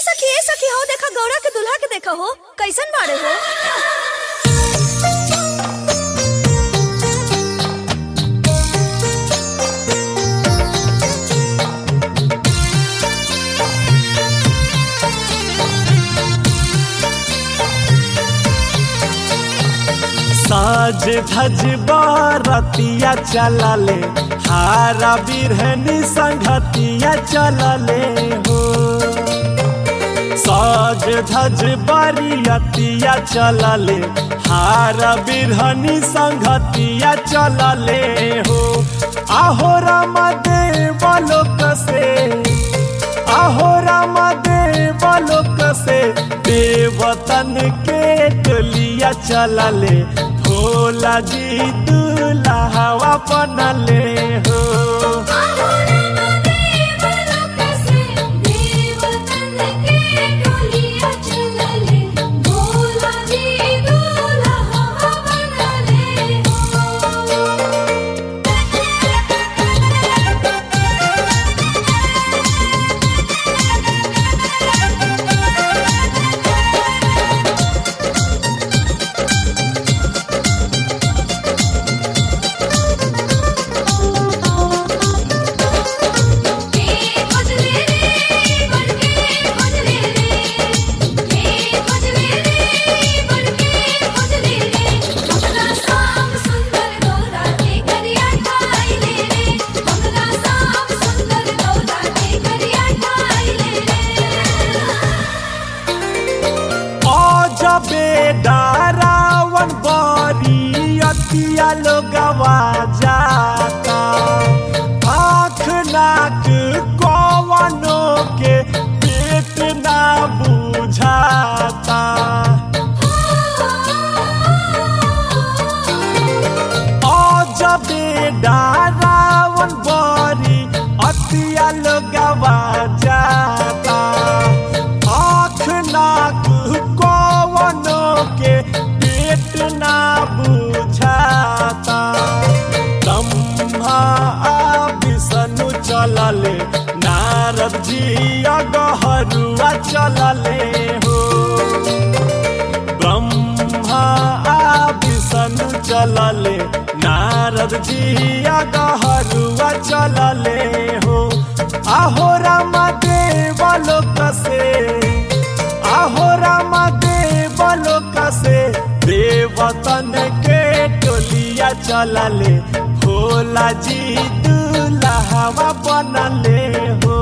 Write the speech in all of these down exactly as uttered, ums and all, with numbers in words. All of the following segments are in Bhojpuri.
सखी ए सखी हो देखा गौरा के दुल्हा के देखा हो कैसन बाड़े हो। साज धज बारतिया चलले हारा बिरहनी संगतिया चलले हो। साज धज बारियतिया चलले हारा बिरहनी संगतिया चलले हो। आहो राम देव लोक से आहो राम देव लोक से देवतन के टोलिया चलले भोला जी दुल्हा बनले हो। रावण बरियतिया लोगवा जाता आँख नाक कौवनो के पेट ना बुझाता। अजबे रावण बरियतिया लोगवा जाता आँख नाक कौवनो के पेट ना बुझाता। ब्रह्मा आ विष्णु चलले नारद जी अगहरुआ चलले हो। ब्रह्मा आ विष्णु चलले नारद जी अगहरुआ चलले हो। आहो राम देव लोक से आहो राम देव लोक से देवतन के टोलिया चलले भोला जी दुल्हा बनले हो।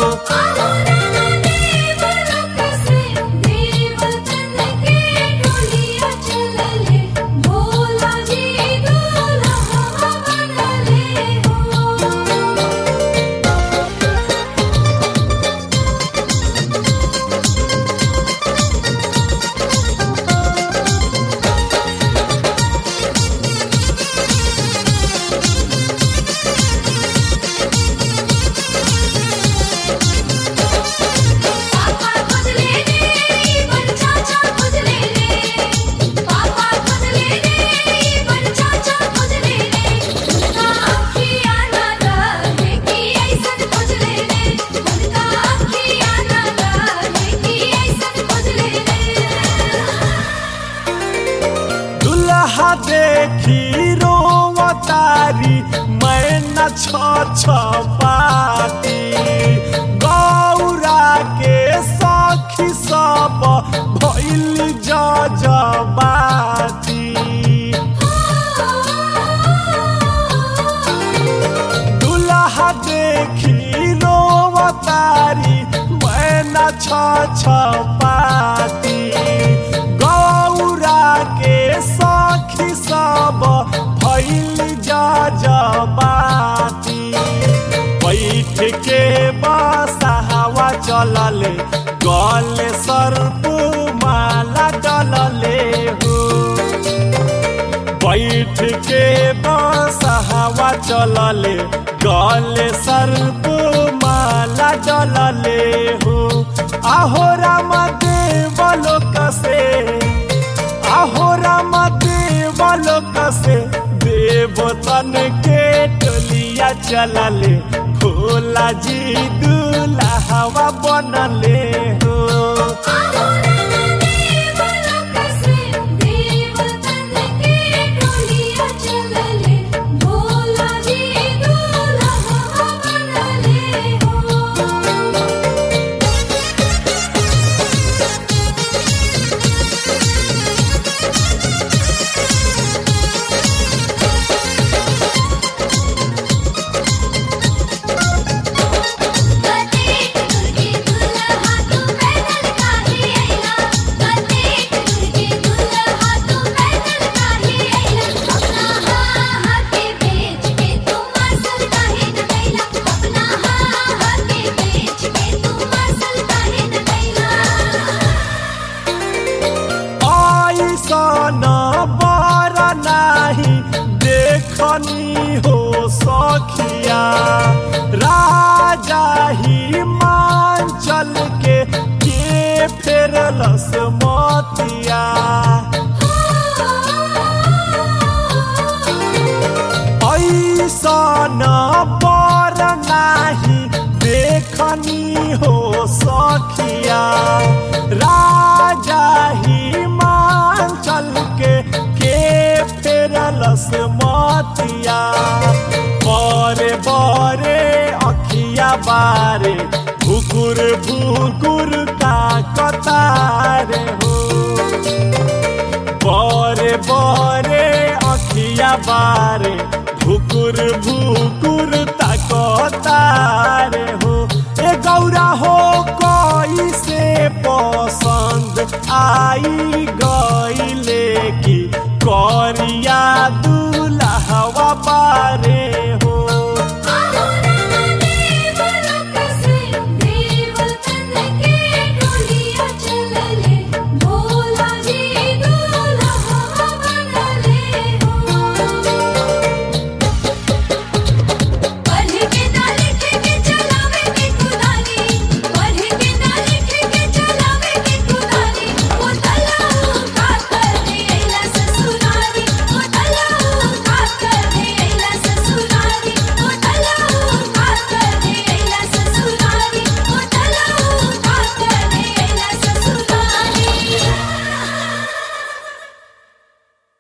देखी रोवतारी मैं न छपाती गौरा के सखी सब भइल जजबाती। दुल्हा देखी रोवतारी मैं न छपाती गौरा के सखी सब भइल जजबाती। बैठ के बसहावा चलले गले सर्प माला डलले हो। बैठ के बसहावा चलले गले सर्प माला डलले हो। आहो राम देव लोक से आहो राम देव लोक से देवतन के टोलिया चलले भोला जी दुल्हा बनले हो। के फेरलस मोतिया। ऐसन बर नाही देखनी हो सखिया, राजा हिमाचल के के फेरलस मोतिया। बरे बरे अखिया बारे भुकुर भुकुर ताकतारे हो, बरे बरे अखिया बारे भुकुर भुकुर ताकतारे हो। ए गौरा हो कैसे पसंद आई ग